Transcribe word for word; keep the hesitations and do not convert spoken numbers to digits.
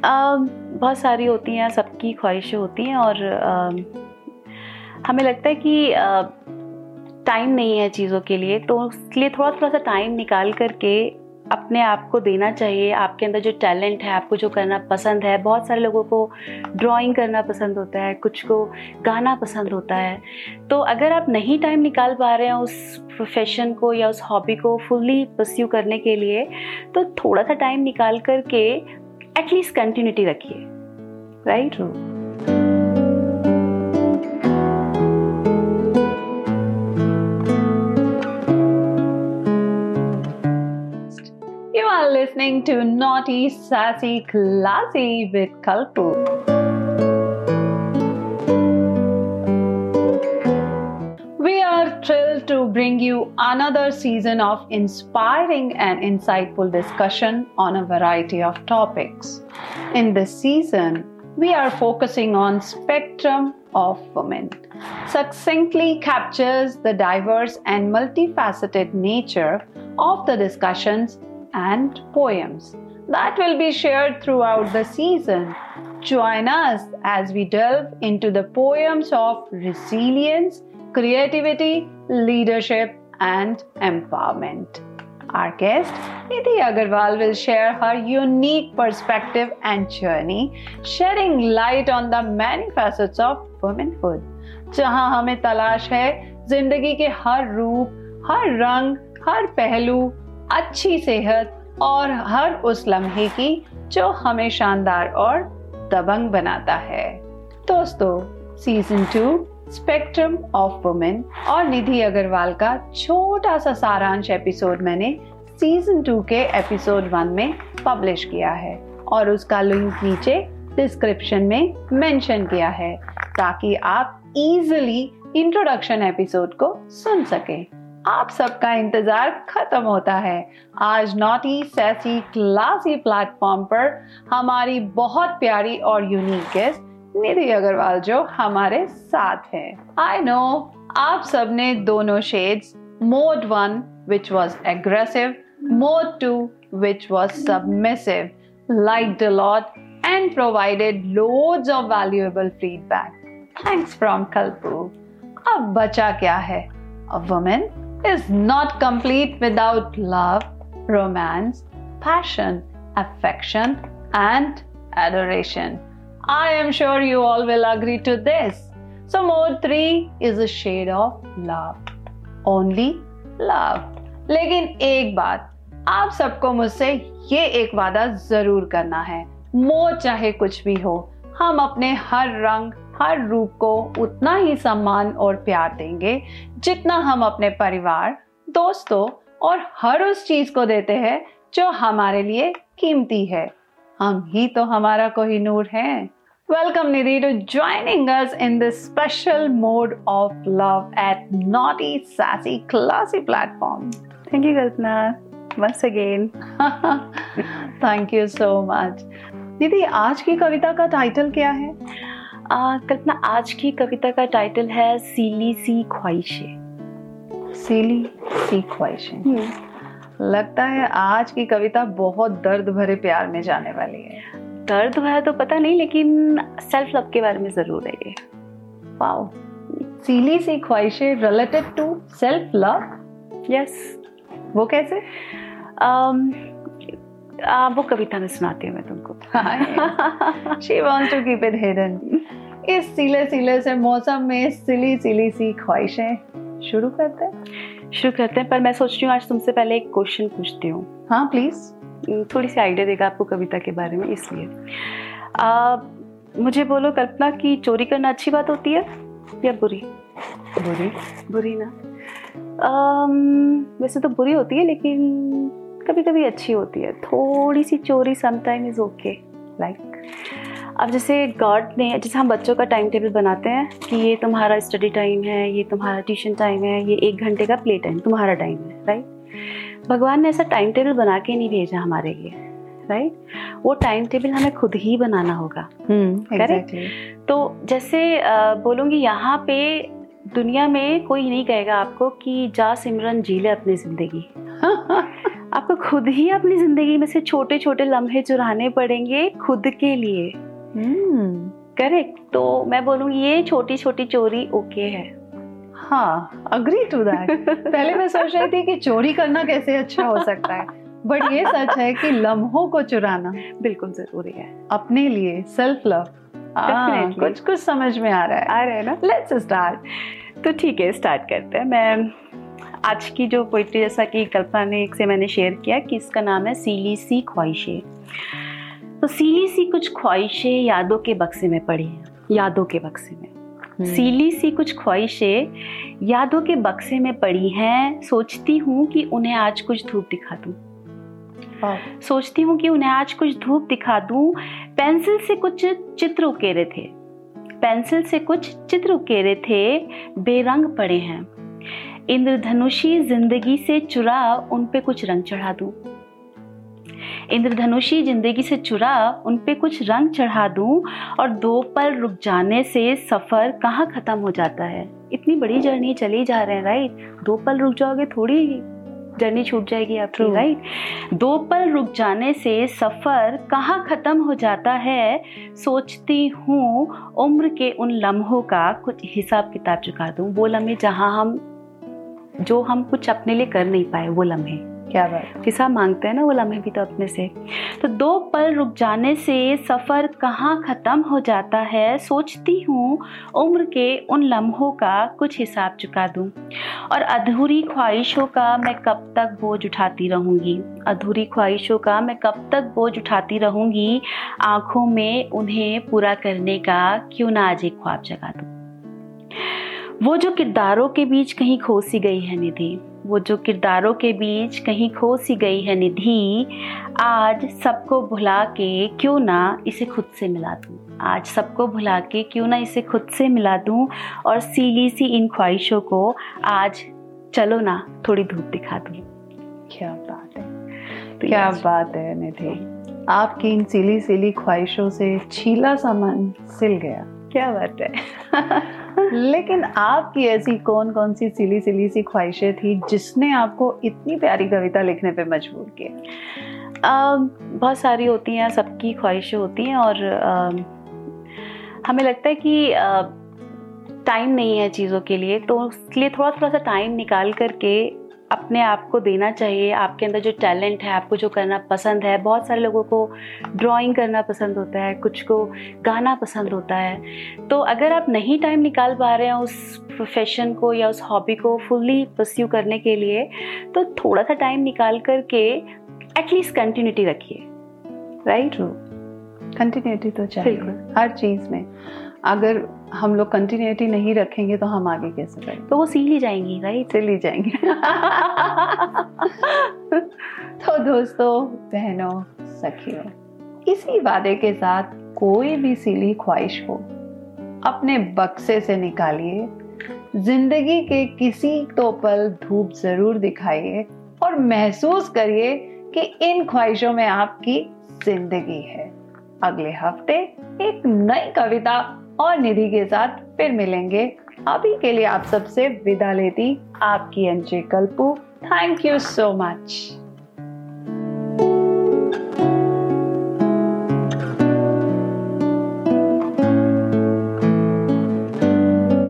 आ, बहुत सारी होती हैं, सबकी ख्वाहिशें होती हैं और आ, हमें लगता है कि टाइम नहीं है चीज़ों के लिए, तो इसलिए थोड़ा थोड़ा सा टाइम निकाल करके अपने आप को देना चाहिए। आपके अंदर जो टैलेंट है, आपको जो करना पसंद है, बहुत सारे लोगों को ड्राइंग करना पसंद होता है, कुछ को गाना पसंद होता है, तो अगर आप नहीं टाइम निकाल पा रहे हैं उस प्रोफेशन को या उस हॉबी को फुल्ली परस्यू करने के लिए, तो थोड़ा सा टाइम निकाल करके एटलीस्ट कंटिन्यूटी रखिए, right? You are listening to Naughty, Sassy, Classy with Kalpu. We are thrilled to bring you another season of inspiring and insightful discussion on a variety of topics. In this season, we are focusing on Spectrum of Women. Succinctly captures the diverse and multifaceted nature of the discussions and poems that will be shared throughout the season. Join us as we delve into the poems of resilience, creativity, leadership, and empowerment. Our guest, Nidhi Agarwal, will share her unique perspective and journey, shedding light on the many facets of womanhood. जहां हमें तलाश है जिंदगी के हर रूप, हर रंग, हर पहलू, अच्छी सेहत और हर उस लम्हे की जो हमें शानदार और दबंग बनाता है। दोस्तों, season two spectrum of women और निधि अग्रवाल का छोटा सा सारांश एपिसोड मैंने सीजन टू के एपिसोड वन में पब्लिश किया है और उसका लिंक नीचे डिस्क्रिप्शन में मेंशन किया है ताकि आप इजीली इंट्रोडक्शन एपिसोड को सुन सकें। आप सबका इंतजार खत्म होता है। आज नॉटी सैसी क्लासी प्लेटफॉर्म पर हमारी बहुत प्यारी और यूनिक गेस्ट निधि अग्रवाल जो हमारे साथ है। आई नो आप सबने दोनों शेड्स, mode one which was aggressive, mode two which was submissive, liked a lot and provided loads of valuable feedback. Thanks from Kalpu. अब बचा क्या है? A woman is not complete without love, romance, passion, affection, and adoration. I am sure you all will agree to this. So mode three is a shade of love. Only love. लेकिन एक बात, आप सबको मुझसे ये एक वादा जरूर करना है, मोड चाहे कुछ भी हो, हम अपने हर रंग, हर रूप को उतना ही सम्मान और प्यार देंगे जितना हम अपने परिवार, दोस्तों और हर उस चीज को देते हैं जो हमारे लिए कीमती है। हम ही तो हमारा कोहिनूर हैं। Welcome Nidhi to joining us in this special mode of love at Naughty Sassy Classy platform. Thank you Kalpana once again. Thank you so much. Nidhi, आज की कविता का टाइटल क्या है? आ, कल्पना, आज की कविता का टाइटल है सीली सी ख्वाहिशें। सीली सी ख्वाहिशें। लगता है आज की कविता बहुत दर्द भरे प्यार में जाने वाली है। दर्द है तो पता नहीं, लेकिन सेल्फ लव के बारे में जरूर है ये। वाओ, सीली सी ख्वाहिशें related to self love? Yes. वो कैसे? um, आ, वो कविता में सुनाती हूँ मैं तुमको। She wants to keep it hidden. इस सीले सीले से मौसम में सिली सिली सी ख्वाहिशें शुरू करते हैं शुरू करते हैं पर मैं सोच रही हूँ आज तुमसे पहले एक क्वेश्चन पूछती हूँ। हाँ प्लीज। थोड़ी सी आइडिया देगा आपको कविता के बारे में, इसलिए आ, मुझे बोलो कल्पना की चोरी करना अच्छी बात होती है या बुरी? बुरी। बुरी ना? आम, वैसे तो बुरी होती है लेकिन कभी कभी अच्छी होती है। थोड़ी सी चोरी समटाइम इज ओके। लाइक अब जैसे गॉड ने, जैसे हम बच्चों का टाइम टेबल बनाते हैं कि ये तुम्हारा स्टडी टाइम है, ये तुम्हारा ट्यूशन टाइम है, ये एक घंटे का प्ले टाइम तुम्हारा टाइम है, राइट? भगवान ने ऐसा टाइम टेबल बना के नहीं भेजा हमारे लिए, राइट? वो टाइम टेबल हमें खुद ही बनाना होगा। करेक्ट? तो जैसे बोलूँगी, यहाँ पे दुनिया में कोई नहीं कहेगा आपको कि जा सिमरन जी ले अपनी जिंदगी। आपको खुद ही अपनी जिंदगी में से छोटे छोटे लम्हे चुराने पड़ेंगे खुद के लिए। Hmm correct. तो मैं बोलूँगी ये छोटी छोटी चोरी ओके है। हाँ, अग्री टू दैट। पहले मैं सोच रही थी कि चोरी करना कैसे अच्छा हो सकता है, बट ये सच है कि लम्हों को चुराना बिल्कुल जरूरी है अपने लिए। सेल्फ लव कुछ कुछ समझ में आ रहा है आ रहा है ना। Let's start. तो ठीक है, स्टार्ट करते हैं। मैं आज की जो पोइट्री, जैसा कि कल्पना ने से मैंने शेयर किया कि इसका नाम है सीली सी ख्वाहिशें। तो सीली सी कुछ ख्वाहिशें यादों के बक्से में पड़ी हैं, यादों के बक्से में। सीली सी कुछ ख्वाहिशें यादों के बक्से में पड़ी हैं, सोचती हूँ कि उन्हें आज कुछ धूप दिखा दूँ। सोचती हूँ कि उन्हें आज कुछ धूप दिखा दूँ। पेंसिल से कुछ चित्र उकेरे थे, पेंसिल से कुछ चित्र उकेरे थे, बेरंग पड़े हैं। इंद्रधनुषी जिंदगी से चुरा उन पे कुछ रंग चढ़ा दूँ। इंद्रधनुषी जिंदगी से चुरा उन पे कुछ रंग चढ़ा दूं। और दो पल रुक जाने से सफर कहाँ खत्म हो जाता है। इतनी बड़ी जर्नी चली जा रहे हैं, राइट। दो पल रुक जाओगे थोड़ी जर्नी छूट जाएगी आपकी, राइट। दो पल रुक जाने से सफर कहाँ खत्म हो जाता है। सोचती हूँ उम्र के उन लम्हों का कुछ हिसाब किताब चुका दूं। वो लम्हे जहाँ हम जो हम कुछ अपने लिए कर नहीं पाए, वो लम्हे। क्या बात, हिसाब मांगते हैं ना वो लम्हे भी तो अपने से। तो दो पल रुक जाने से सफ़र कहाँ ख़त्म हो जाता है। सोचती हूँ उम्र के उन लम्हों का कुछ हिसाब चुका दूँ। और अधूरी ख्वाहिशों का मैं कब तक बोझ उठाती रहूँगी। अधूरी ख्वाहिशों का मैं कब तक बोझ उठाती रहूँगी। आँखों में उन्हें पूरा करने का क्यों ना आज एक ख्वाब जगा दूँ। वो जो किरदारों के बीच कहीं खो सी गई है निधि, वो जो किरदारों के बीच कहीं खो सी गई है निधि, आज सबको भुला के क्यों ना इसे खुद से मिला दूं। आज सबको भुला के क्यों ना इसे खुद से मिला दूं। और सीली सी इन ख्वाहिशों को आज चलो ना थोड़ी धूप दिखा दूं। क्या बात है, तो क्या बात है निधि, आपकी इन सीली सीली ख्वाहिशों से छीला सा मन सिल गया। क्या बात है। लेकिन आपकी ऐसी कौन कौन सी सिली सिली सी ख्वाहिशें थी जिसने आपको इतनी प्यारी कविता लिखने पे मजबूर किया? आ, बहुत सारी होती हैं, सबकी ख्वाहिशें होती हैं। और आ, हमें लगता है कि टाइम नहीं है चीज़ों के लिए, तो इसलिए थोड़ा थोड़ा सा टाइम निकाल करके अपने आप को देना चाहिए। आपके अंदर जो टैलेंट है, आपको जो करना पसंद है, बहुत सारे लोगों को ड्राइंग करना पसंद होता है, कुछ को गाना पसंद होता है। तो अगर आप नहीं टाइम निकाल पा रहे हैं उस प्रोफेशन को या उस हॉबी को फुल्ली परस्यू करने के लिए, तो थोड़ा सा टाइम निकाल करके एटलीस्ट कंटिन्यूटी रखिए, राइट। कंटिन्यूटी तो चाहिए हर चीज़ में। अगर हम लोग कंटिन्यूटी नहीं रखेंगे तो हम आगे कैसे बढ़ेंगे? तो वो सील ही जाएंगी, राइट, सील ही जाएंगे। तो दोस्तों, बहनों, सखियों, इसी वादे के साथ कोई भी सीली ख्वाहिश हो अपने बक्से से निकालिए, जिंदगी के किसी तो पल धूप जरूर दिखाइए और महसूस करिए कि इन ख्वाहिशों में आपकी जिंदगी है। अगले हफ्ते एक नई कविता और निधि के साथ फिर मिलेंगे। अभी के लिए आप सबसे विदा लेती आपकी NJ Kalpu. Thank you so much.